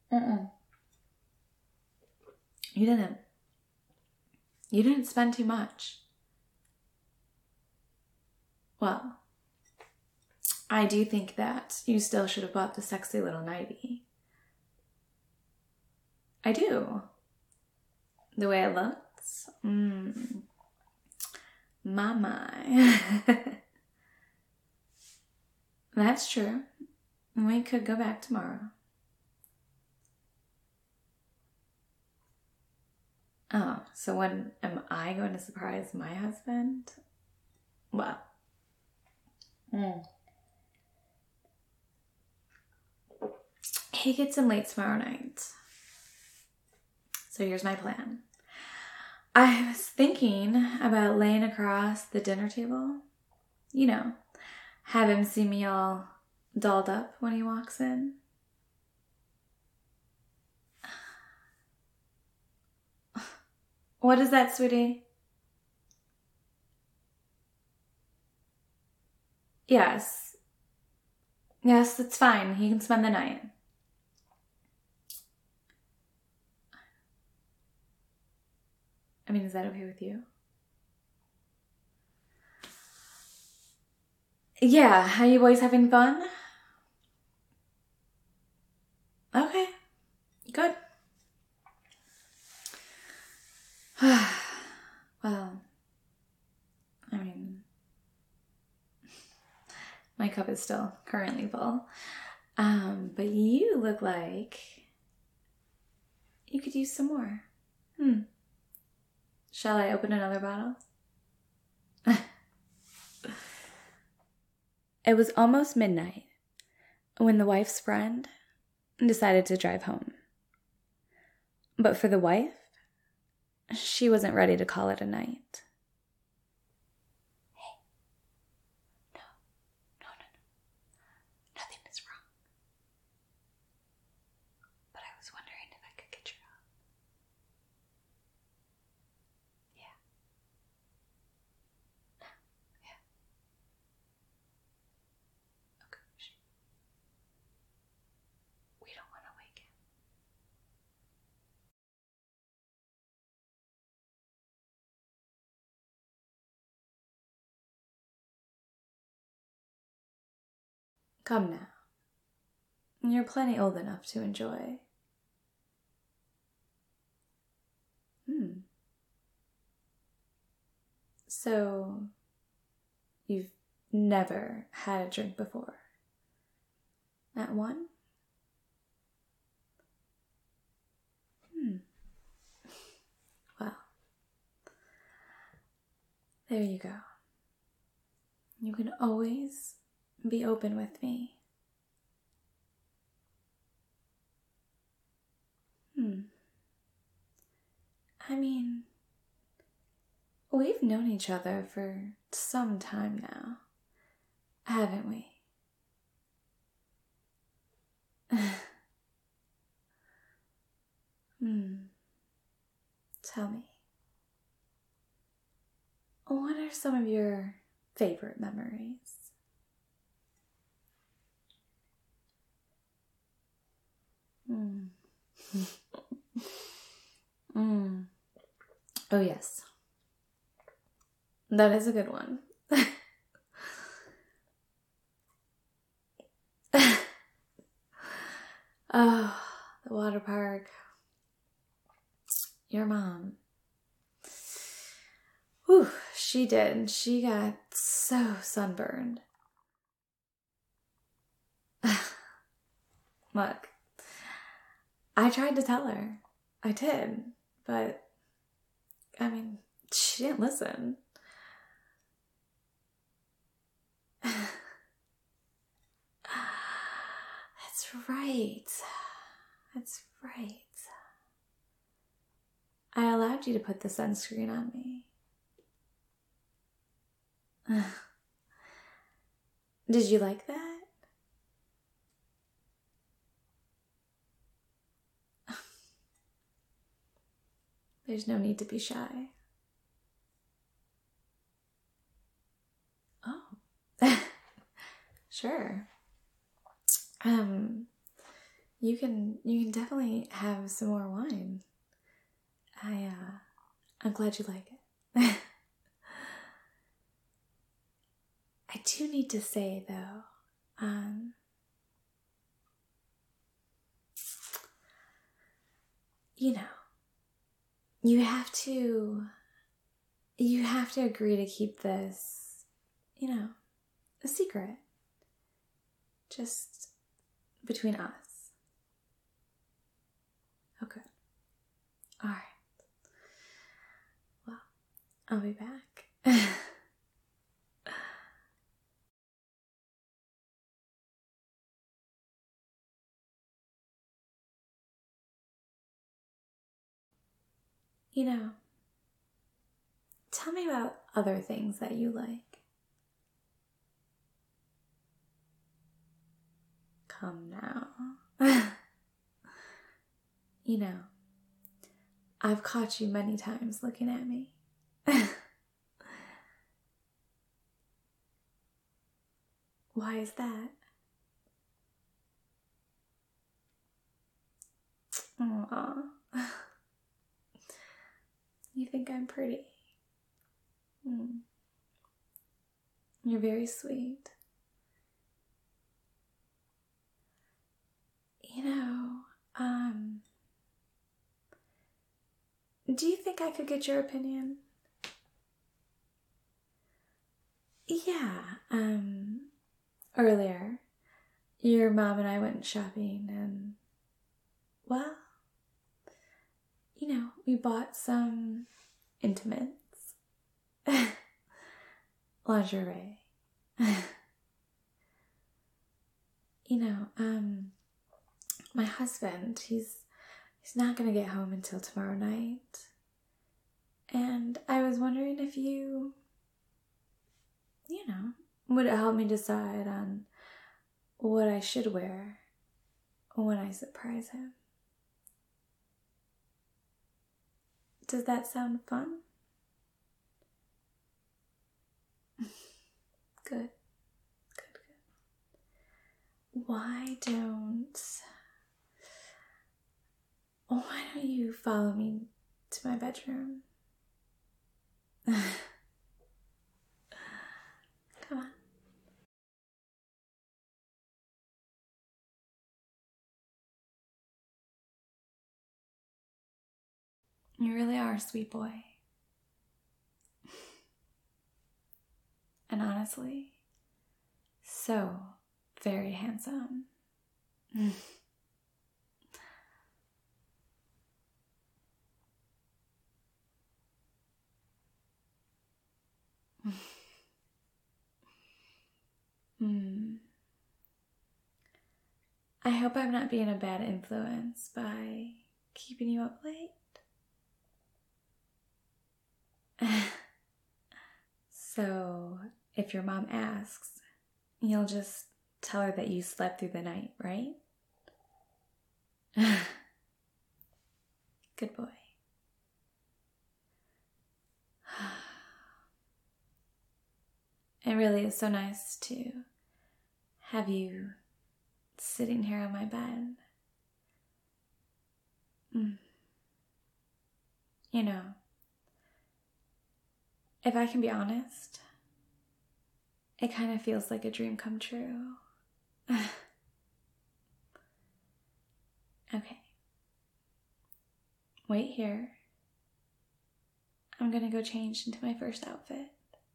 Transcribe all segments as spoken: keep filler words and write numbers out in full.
Mm-mm. You didn't. You didn't spend too much. Well, I do think that you still should have bought the sexy little nightie. I do. The way it looks. Mmm. My, my. That's true. We could go back tomorrow. Oh, so when am I going to surprise my husband? Well. Mm. He gets in late tomorrow night. So here's my plan. I was thinking about laying across the dinner table. You know, have him see me all dolled up when he walks in. What is that, sweetie? Yes. Yes, that's fine. He can spend the night. I mean, is that okay with you? Yeah, are you boys having fun? Okay, good. Well, I mean, my cup is still currently full. Um, but you look like you could use some more. Hmm. Shall I open another bottle? It was almost midnight when the wife's friend decided to drive home. But for the wife, she wasn't ready to call it a night. Hey. No. No, no, no. Nothing is wrong. But I was wondering if I could get your help. Yeah. Yeah. Okay. We don't want to wake him. Come now. You're plenty old enough to enjoy. Hmm. So, you've never had a drink before? Not one? Hmm. Well, there you go. You can always be open with me. Hmm. I mean, we've known each other for some time now, haven't we? Hmm. Tell me, what are some of your favorite memories? Hmm. Hmm. Oh, yes. That is a good one. Oh, the water park. Your mom. Whew, she did. She got so sunburned. Look, I tried to tell her. I did. But, I mean, she didn't listen. That's right. That's right. I allowed you to put the sunscreen on me. Did you like that? There's no need to be shy. Oh. Sure. Um, you can you can definitely have some more wine. I uh I'm glad you like it. I do need to say though, um you know, you have to you have to agree to keep this, you know, a secret. Just between us. Okay. All right. Well, I'll be back. You know, tell me about other things that you like. Come now. You know, I've caught you many times looking at me. Why is that? Aww. You think I'm pretty? Mm. You're very sweet. You know, um, do you think I could get your opinion? Yeah, um, earlier, your mom and I went shopping and, well, you know, we bought some intimates. Lingerie. You know, um, my husband, he's he's not gonna get home until tomorrow night. And I was wondering if you, you know, would help me decide on what I should wear when I surprise him. Does that sound fun? Good. Good, good. Why don't why don't you follow me to my bedroom? Come on. You really are a sweet boy. And honestly, so very handsome. Hmm. I hope I'm not being a bad influence by keeping you up late. So, if your mom asks, you'll just tell her that you slept through the night, right? Good boy. It really is so nice to have you sitting here on my bed. Mm. You know, if I can be honest, it kind of feels like a dream come true. Okay. Wait here. I'm gonna go change into my first outfit.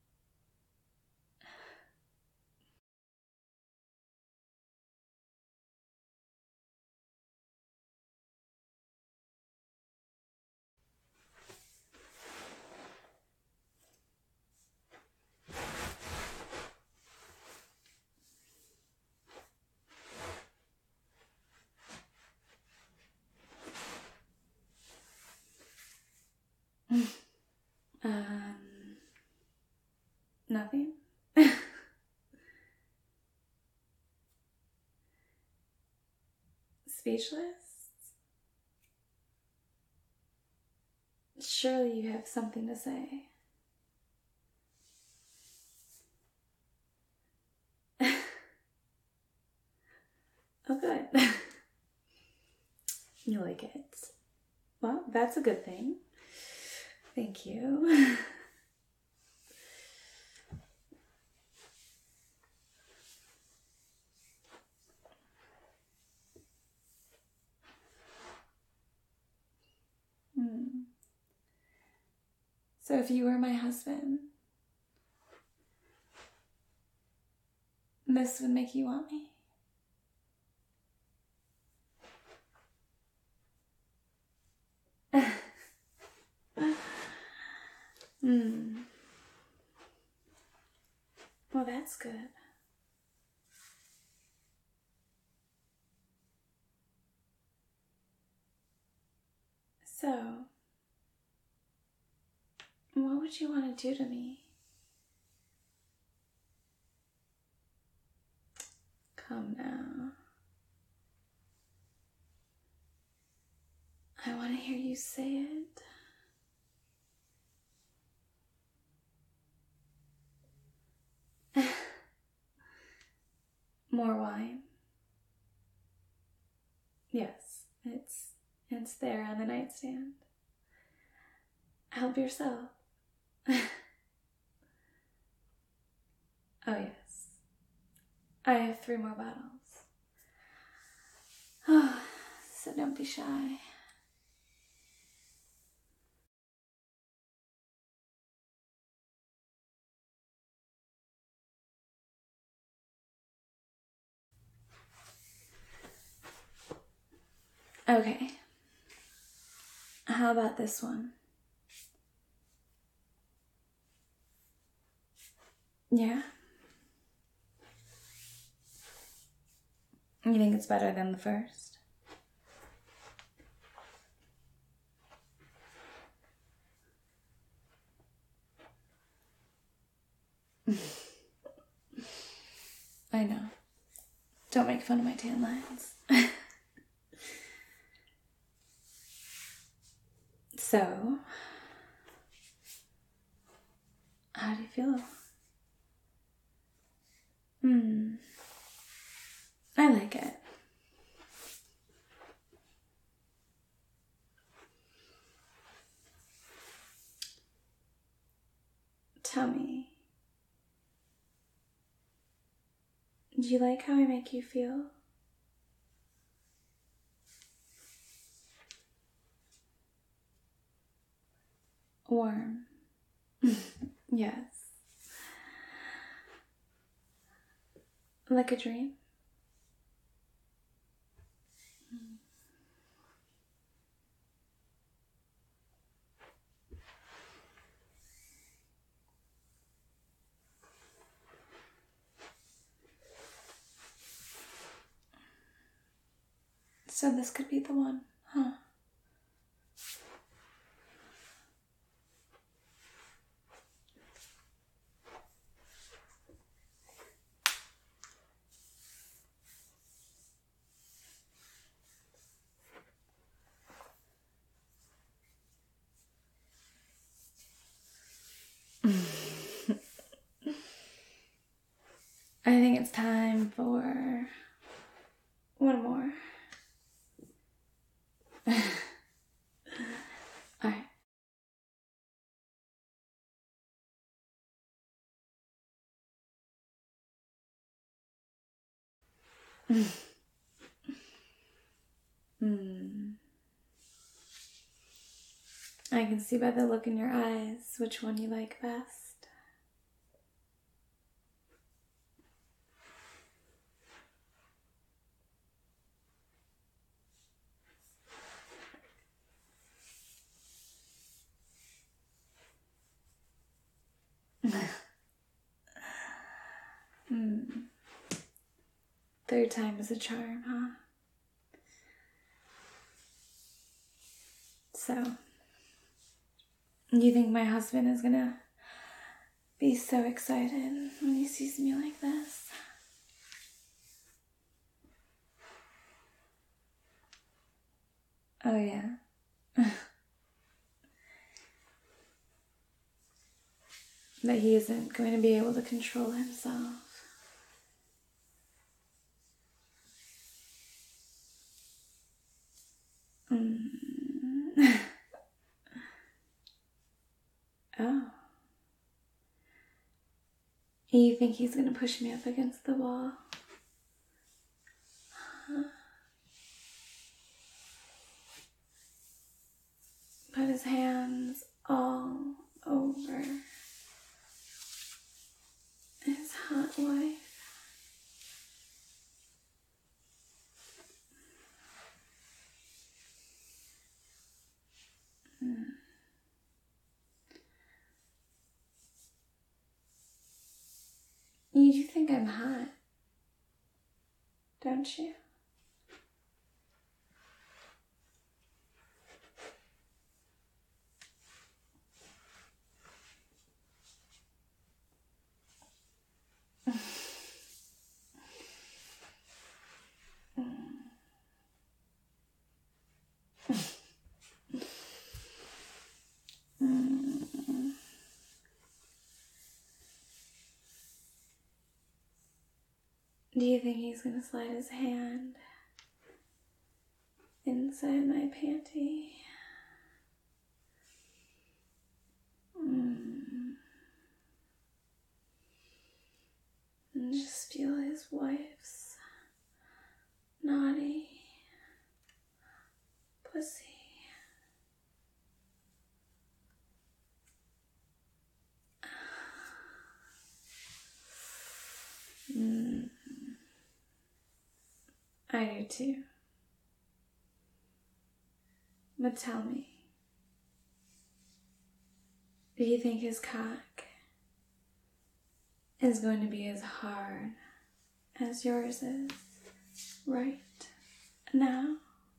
um, nothing. Speechless? Surely you have something to say. Oh, good. You like it? Well, that's a good thing. Thank you. Hmm. So if you were my husband, this would make you want me? Hmm. Well, that's good. So, what would you want to do to me? Come now. I want to hear you say it. More wine? Yes, it's it's there on the nightstand. Help yourself. Oh yes. I have three more bottles. Oh, so don't be shy. Okay. How about this one? Yeah? You think it's better than the first? I know. Don't make fun of my tan lines. So, how do you feel? Hmm. I like it. Tell me, do you like how I make you feel? Warm. Yes. Like a dream? So this could be the one, huh? I think it's time for one more. Alright. Hmm. I can see by the look in your eyes which one you like best. Hmm. Third time is a charm, huh? So, you think my husband is gonna be so excited when he sees me like this? Oh, yeah. That he isn't going to be able to control himself. Mm. Oh. You think he's gonna push me up against the wall? Huh? Put his hands all over his hot wife. Mm. You do think I'm hot, don't you? Mm. Do you think he's gonna slide his hand inside my panty? Mm. And just feel his wife's naughty pussy. Mm. I do too. But tell me, do you think his cock is going to be as hard as yours is right now?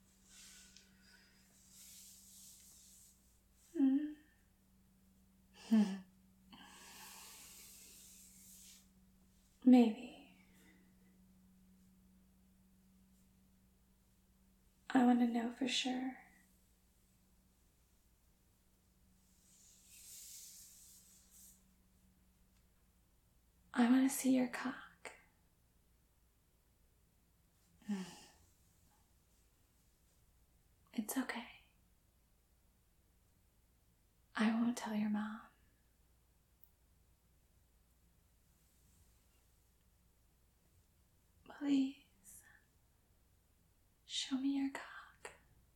Mm. Maybe. I want to know for sure. I want to see your cock. Mm. It's okay. I won't tell your mom. Please, show me your cock.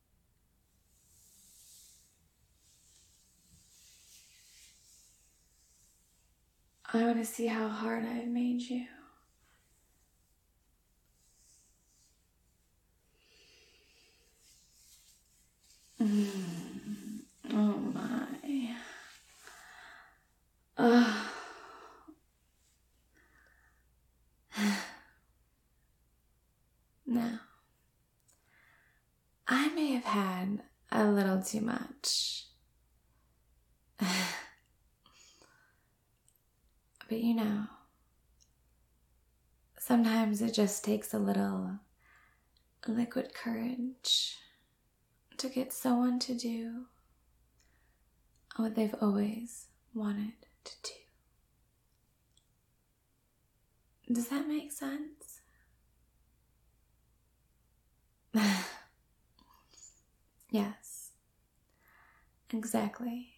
I want to see how hard I've made you. Mm. Oh my. Ugh. Now, I may have had a little too much. But you know, sometimes it just takes a little liquid courage to get someone to do what they've always wanted to do. Does that make sense? Yes, exactly.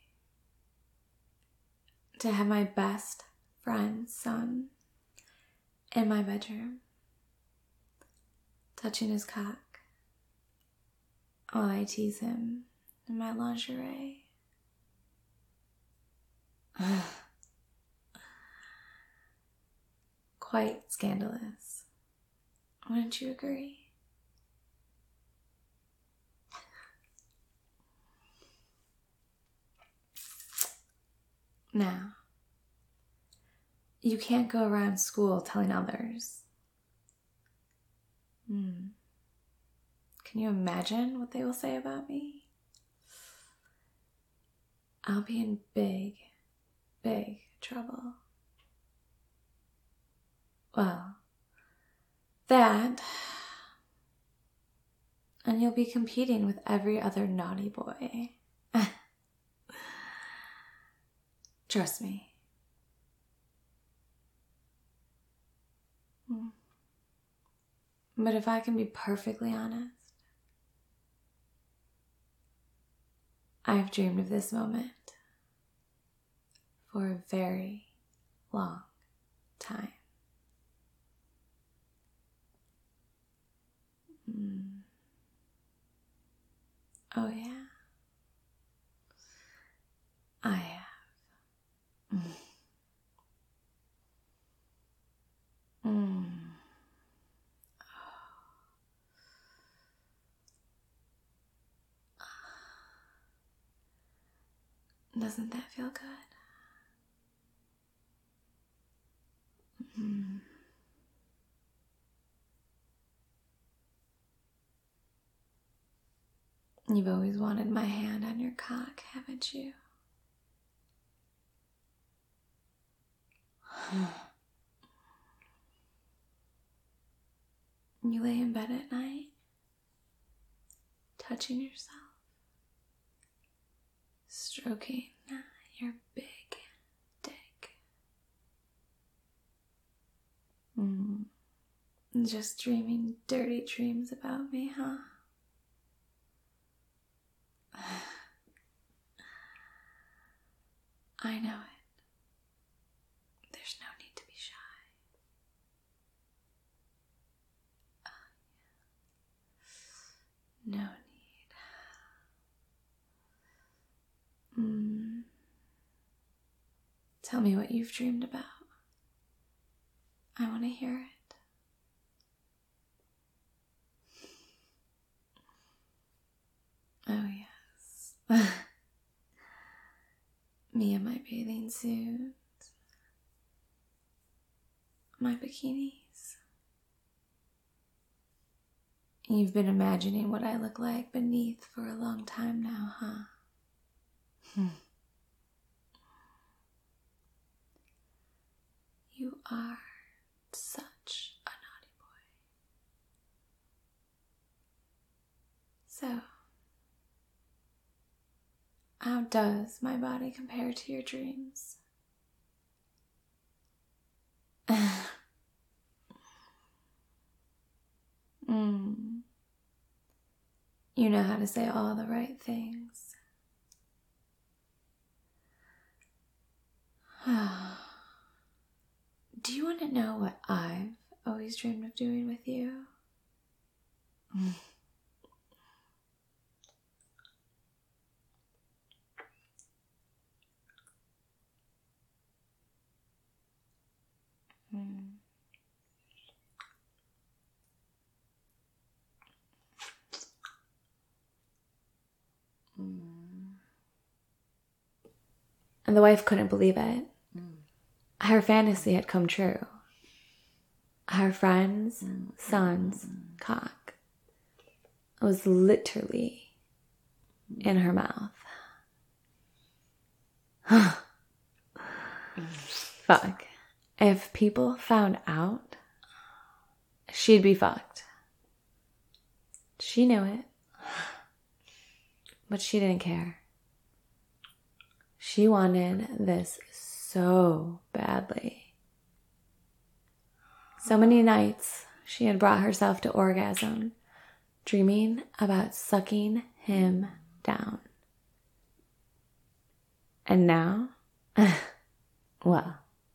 To have my best friend's son in my bedroom, touching his cock while I tease him in my lingerie. Quite scandalous. Wouldn't you agree? Now, you can't go around school telling others. Hmm. Can you imagine what they will say about me? I'll be in big, big trouble. Well, that, and you'll be competing with every other naughty boy. Trust me. But if I can be perfectly honest, I've dreamed of this moment for a very long time. Mm. Oh, yeah. I have. Mm. Mm. Doesn't that feel good? Mm. You've always wanted my hand on your cock, haven't you? You lay in bed at night, touching yourself, stroking your big dick. Mm. Just dreaming dirty dreams about me, huh? I know it. There's no need to be shy. No need. Mm. Tell me what you've dreamed about. I want to hear it. Oh, yes. Me in my bathing suit. My bikinis. You've been imagining what I look like beneath for a long time now, huh? Hmm. You are such a naughty boy. So, how does my body compare to your dreams? mm. You know how to say all the right things. Do you want to know what I've always dreamed of doing with you? Mm. Mm. Mm. And the wife couldn't believe it. Mm. Her fantasy had come true. Her friend's mm. son's mm. cock was literally mm. in her mouth. Fuck. If people found out, she'd be fucked. She knew it. But she didn't care. She wanted this so badly. So many nights she had brought herself to orgasm, dreaming about sucking him down. And now, well,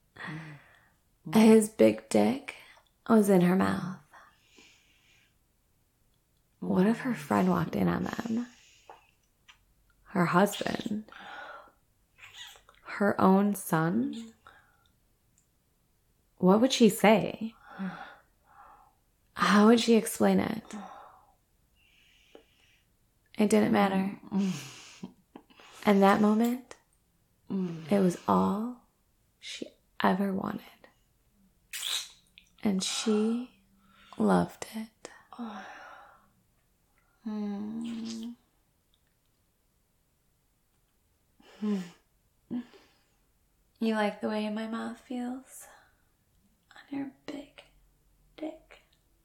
his big dick was in her mouth. What if her friend walked in on them? Her husband? Her own son? What would she say? How would she explain it? It didn't matter. In that moment, it was all she ever wanted. And she loved it. Mm. You like the way my mouth feels on your big dick?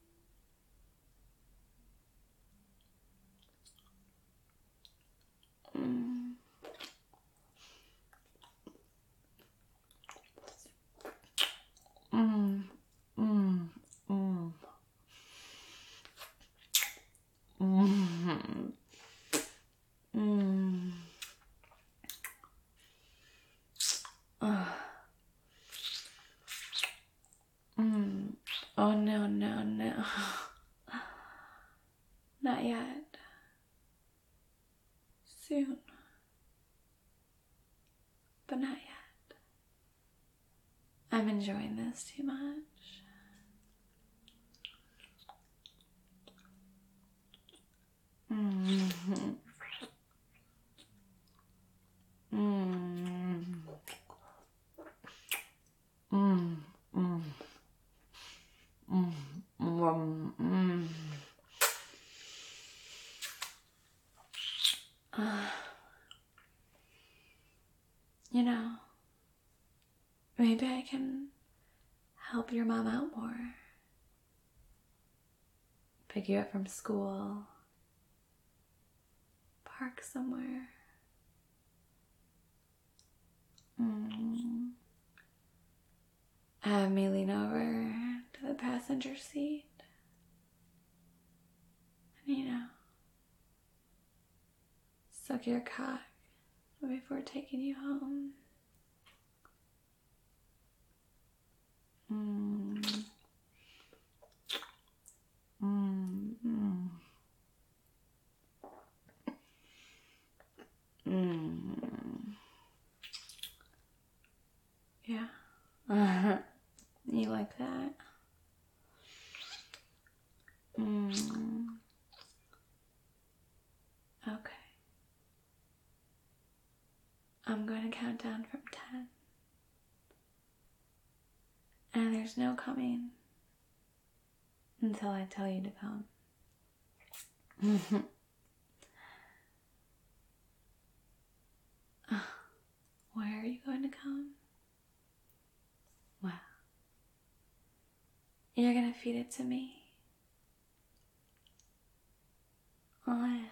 Mm. Mm. Mm. Mm. Mm. Mm. Not yet. Soon. But not yet. I'm enjoying this too much. Mm-hmm. Mm. Mm. Mm. Mm. Mm. Mm. Uh, you know, maybe I can help your mom out more. Pick you up from school. Park somewhere. Mm. Have me lean over to the passenger seat. And, you know, suck your cock before taking you home. Mm. Mm. Mm. Mm. Yeah. Uh-huh. You like that? Mm. Okay. I'm going to count down from ten. And there's no coming until I tell you to come. Where are you going to come? Well, you're going to feed it to me. Oh, yeah.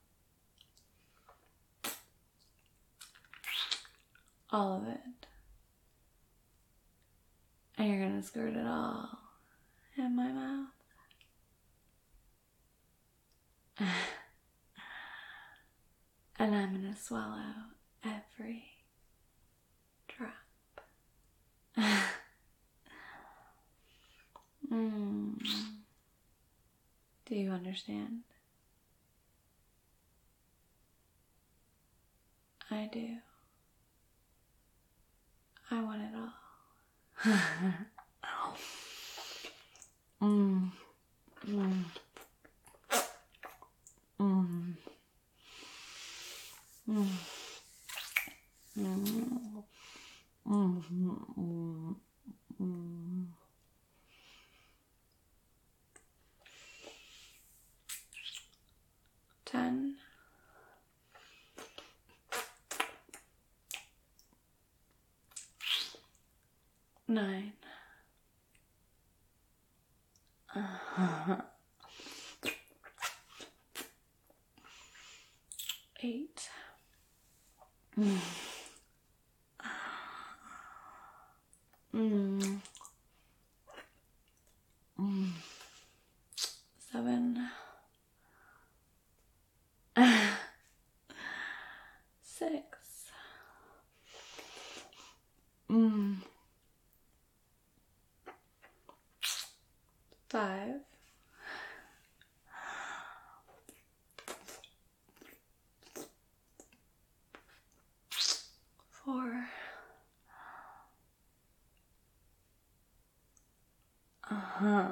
All of it. And you're going to squirt it all in my mouth. And I'm going to swallow every drop. Mm. Do you understand? I do. I want it all. mm. Mm. Mm. Mm. Mm. Mm. Mm. Mm. Ten. Nine. Uh-huh. Eight. Mm. Mm. Mm. Seven. Six. Mm. Five. Four. Uh-huh.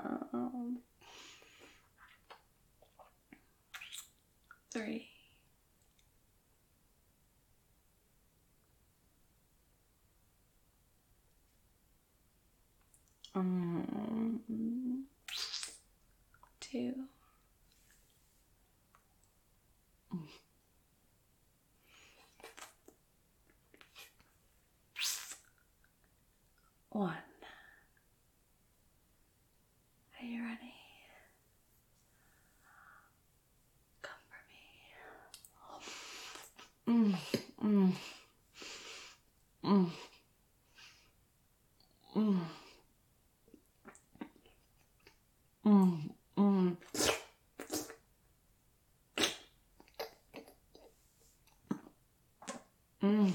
Three. Um, two. One. Are you ready? Come for me. Mm, mm, mm, mm, mm, mm. Mm.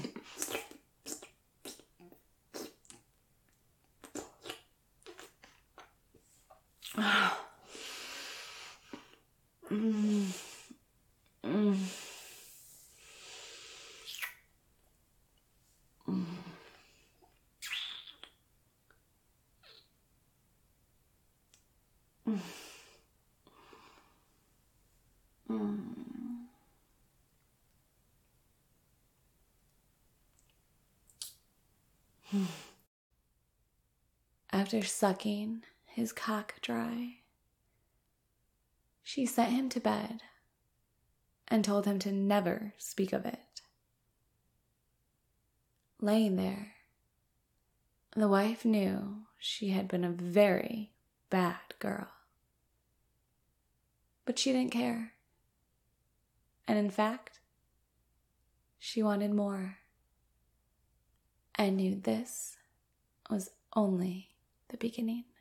Mm. Mm. Mm. Mm. Mm. After sucking his cock dry, she sent him to bed and told him to never speak of it. Laying there, the wife knew she had been a very bad girl. But she didn't care. And in fact, she wanted more. And knew this was only the beginning.